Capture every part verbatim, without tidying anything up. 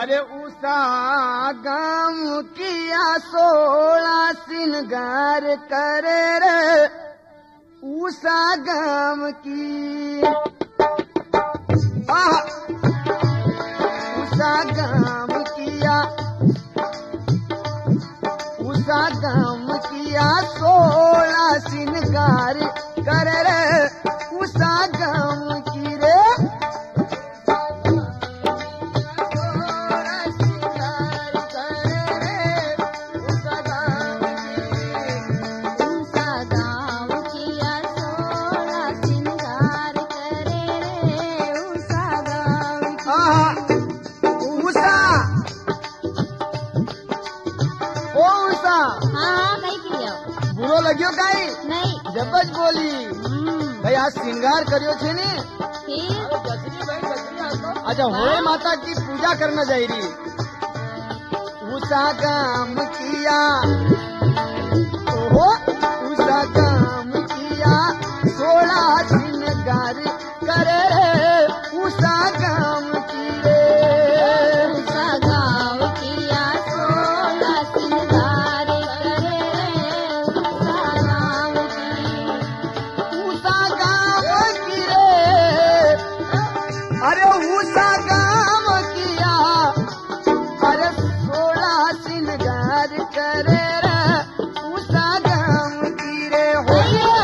अरे उषा गम किया सोला सिंगार करे रे उषा गम की आह! उषा गम किया उषा गम किया सोला सिंगार करे रे उषा गम की रे लग्यो काई नहीं जबज बोली भाई आज श्रृंगार करियो छे ने अच्छा होए माता की पूजा करना जाई रही उषा काम किया ओहो उषा काम किया सोला श्रृंगार करे उषा काम की रे उषा गाँव किया सोला सिंगार करे अरे उषा गाँव किया अरे सोला सिंगार करे रे उषा गाँव की रे हो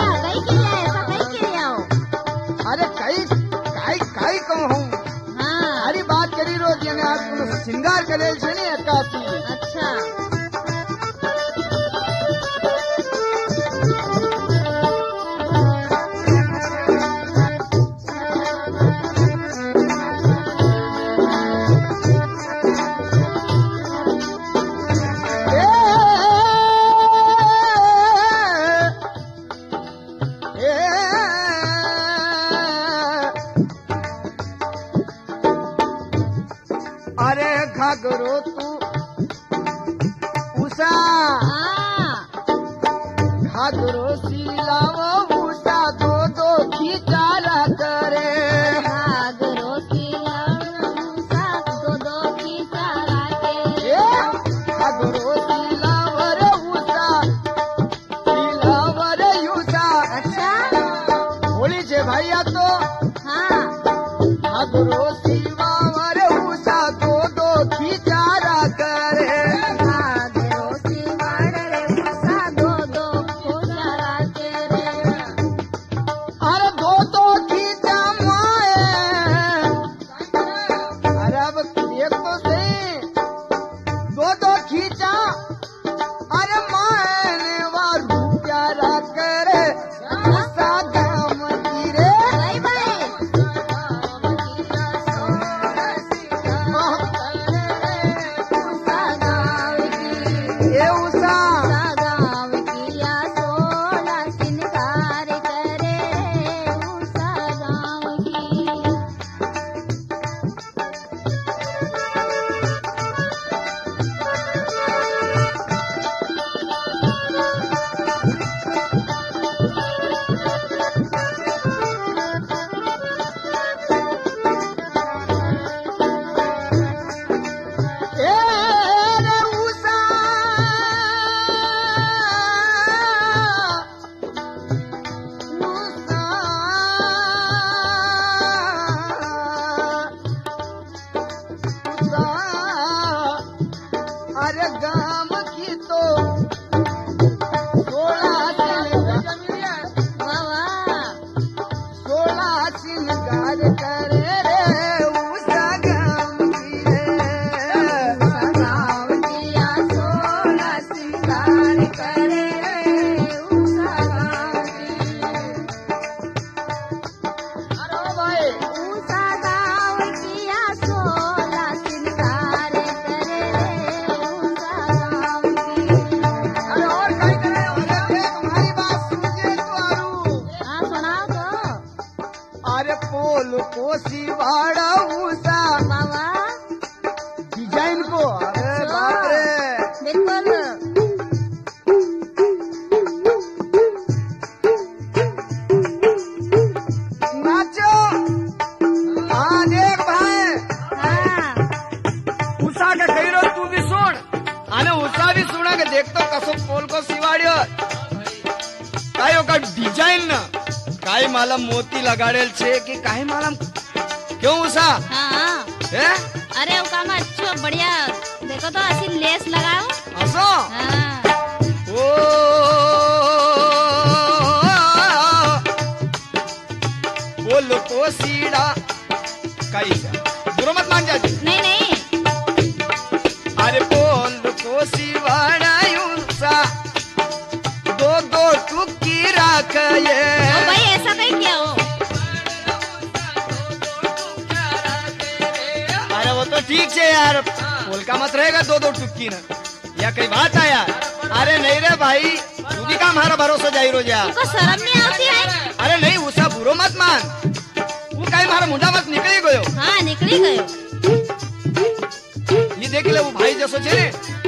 अरे कई कई कई कहूँ हरी बात करी रोज ने आज श्रृंगार करे छे ने काफी अच्छा अरे घाघरो तू उषा घाघरो सिलावो उषा दो दो खिचारा करे घाघरो सिलावो उषा दो दो खिचारा करे घाघरो सिलावो रे उषा सिलावो रे उषा अच्छा होली छे भैया तो हाँ घाघरो सिलावो रे उषा दो दो खिचारा करे घाघरो सिलावो रे उषा दो दो खिचारा करे अरे दो दो खींचा माए अरे अब एक तो सही दो दो खींचा अरे मायने वा रुपया करे उषा गाँव की रे भाई भाई उषा गाँव की ये उषा उषा गाँव किया सोला सिंगार करे उषा गाँव की ए रे उषा उषा उषा अरे गाम की तो सोला बाबा सोला सिंगार करे रे उषा गाम की रे उषा गाँव किया सोला सिंगार करे उषा गाँव की अरे ओ भाई उषा गाँव किया सोला सिंगार करे उषा गाँव की अरे और कहीं करे अरे तुम्हारी बात सुनिए तो आरू हाँ सुनाओ तो अरे पोल कोसी वाड़ा उषा बाबा डिजाइन को अरे बाप रे बिल्कुल नाचो हाँ देख भाई हाँ उषा देख तो कसो पोल को सिवाड्यो काय ओका डिजाइन न काय मालम मोती लगाड़ेल छे कि काय मालम क्यों उषा हाँ है अरे वो काम अच्छो बढ़िया देखो तो ऐसी लेस लगाओ असो हाँ ओ बोल को सीड़ा काई सा बुरो मत मान जाती नहीं नहीं अरे बोल को सिवाड़ा यूसा दो दो टुकी रख ये ओ भाई ऐसा कहीं किया हो अरे वो तो ठीक है यार बोल का मत रहेगा दो दो टुक्की ना या कई बात है यार अरे नहीं रे भाई तू भी का हमारा भरोसा जाई रो जा तुमको शर्म नहीं आती है अरे नहीं उसा बुरो मत मान वो कहीं हमारा मुंडा मत निकली गयो हाँ निकली गयो ये देख ले वो भाई जैसो छे ने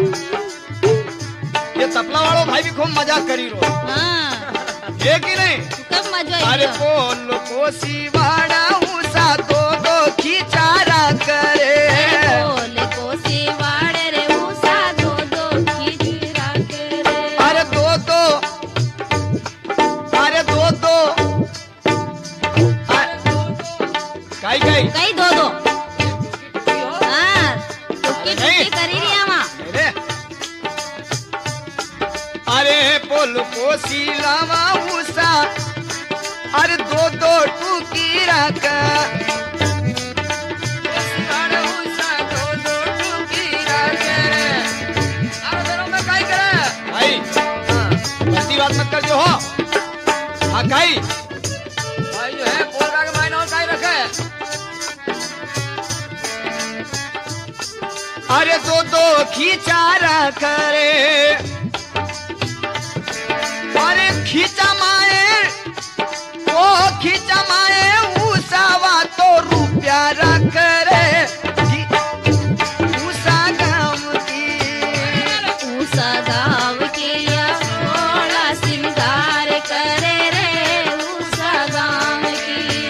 ये तपला वालो भाई भी खूब मजाक करी रो हाँ ये कि नहीं कब मजा अरे आई बोल को सिवाड़ा उसा दो दो खिचारा करे बोले को सिवाड़े रे उसा दो दो खिचरा के रे अरे दो दो अरे दो दो काई काई कई दो दो हाँ टुक्की टुक्की करी रही है वहाँ अरे अरे बोल को सिलावा उसा अरे दो दो टुकी रख भाई गलती बात मत कर जो हो हाँ काई भाई जो है बोल रहा के मायने और काई रखे अरे दो दो खिचारा करे अरे खींचा माए वो खींचा माए उसावा तो रुपया रख रे उसा गाम की उसा गाँव की या सोला सिंगार करे रे उसा गाँव की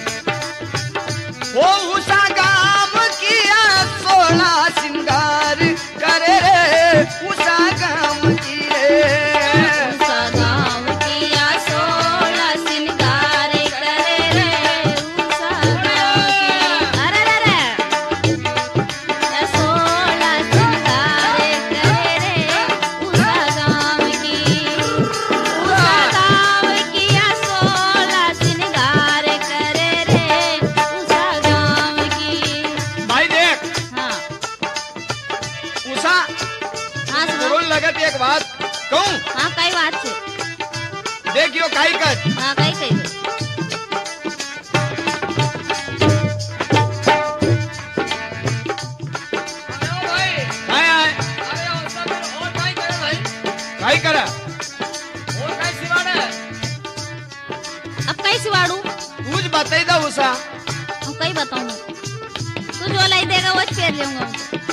वो उसा गाम किया सोला सिंगार करे रे उसा गाम की रे उसा गाँव की या सोला सिंगार करे रे उसा गाँव की अरे रे रे या सोला सिंगार करे रे उसा गाँव की उसा गाँव की या सोला सिंगार करे रे उसा गाँव की भाई देख हाँ उषा हाँ सुनो बोल लगत एक बात कहूँ हाँ कई बात छे देखियो काई कर हाँ कई कई काई आए काई करा अब कई सिवाड़ू कुछ बताई दा उषा हम कई बताऊँ तू जो लाई देगा वो फेर लूंगा